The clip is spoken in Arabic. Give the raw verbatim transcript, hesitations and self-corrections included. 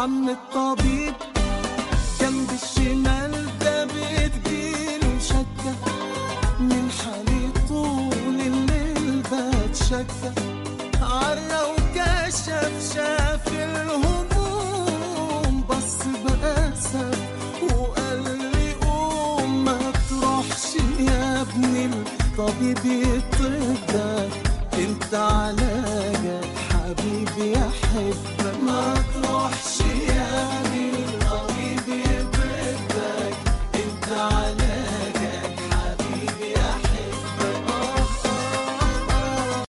عم الطبيب جنب الشمال ده بتجيله شكة من حالي طول الليل بتشكى، عرى وكشف شاف الهموم بص بأسف وقال لي قوم ما تروحش يا ابني الطبيب يطردك، انت علاجك حبيبي يا حبك.